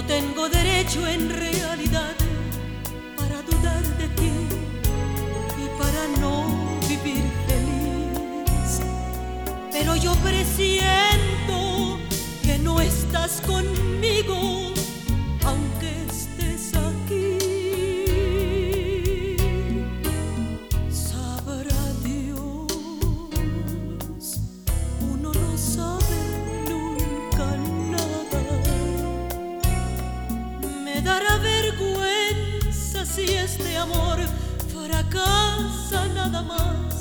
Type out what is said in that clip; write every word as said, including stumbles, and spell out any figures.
tengo derecho en realidad para dudar de ti y para no vivir feliz. Pero yo presiento que no estás conmigo, aunque estés aquí. Sabrá Dios, uno no sabe nunca nada. Me dará vergüenza si este amor fracasa nada más.